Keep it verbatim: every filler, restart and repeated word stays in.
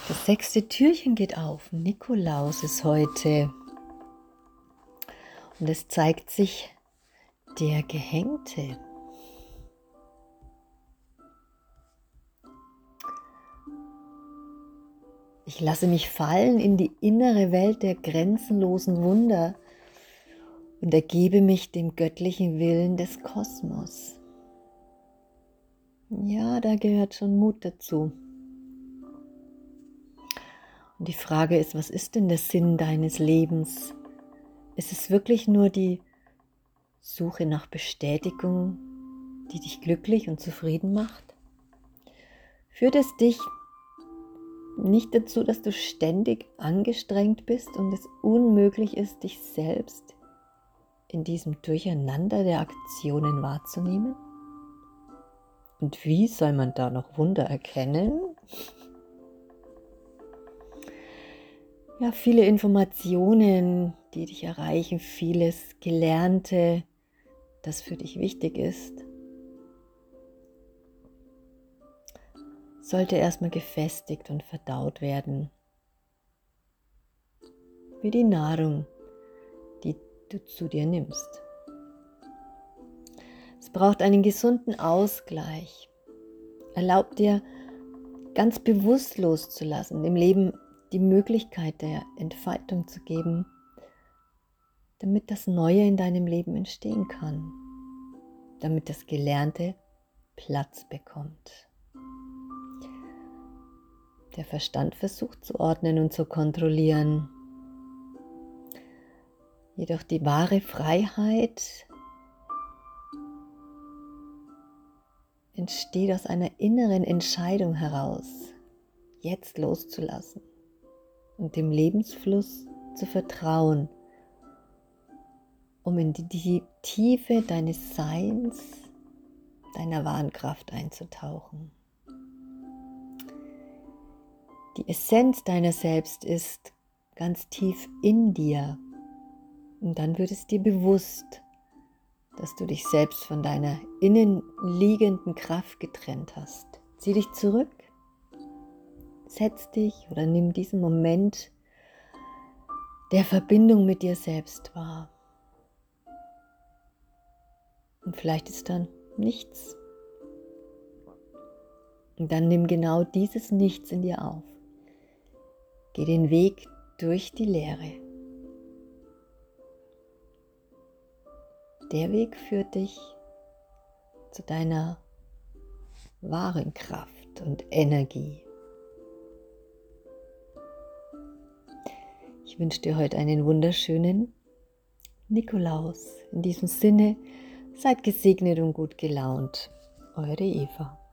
Das sechste Türchen geht auf. Nikolaus ist heute. Und es zeigt sich der Gehängte. Ich lasse mich fallen in die innere Welt der grenzenlosen Wunder und ergebe mich dem göttlichen Willen des Kosmos. Ja, da gehört schon Mut dazu. Und die Frage ist, was ist denn der Sinn deines Lebens? Ist es wirklich nur die Suche nach Bestätigung, die dich glücklich und zufrieden macht? Führt es dich nicht dazu, dass du ständig angestrengt bist und es unmöglich ist, dich selbst in diesem Durcheinander der Aktionen wahrzunehmen? Und wie soll man da noch Wunder erkennen? Ja, viele Informationen, die dich erreichen, vieles Gelernte, das für dich wichtig ist, sollte erstmal gefestigt und verdaut werden. Wie die Nahrung, die du zu dir nimmst. Es braucht einen gesunden Ausgleich. Erlaub dir, ganz bewusst loszulassen, dem Leben die Möglichkeit der Entfaltung zu geben, damit das Neue in deinem Leben entstehen kann, damit das Gelernte Platz bekommt. Der Verstand versucht zu ordnen und zu kontrollieren, jedoch die wahre Freiheit entsteht aus einer inneren Entscheidung heraus, jetzt loszulassen und dem Lebensfluss zu vertrauen, um in die, die Tiefe deines Seins, deiner wahren Kraft einzutauchen. Die Essenz deiner selbst ist ganz tief in dir und dann wird es dir bewusst, dass du dich selbst von deiner innenliegenden Kraft getrennt hast. Zieh dich zurück, setz dich oder nimm diesen Moment der Verbindung mit dir selbst wahr. Und vielleicht ist dann nichts. Und dann nimm genau dieses Nichts in dir auf. Geh den Weg durch die Leere. Der Weg führt dich zu deiner wahren Kraft und Energie. Ich wünsche dir heute einen wunderschönen Nikolaus. In diesem Sinne, seid gesegnet und gut gelaunt. Eure Eva.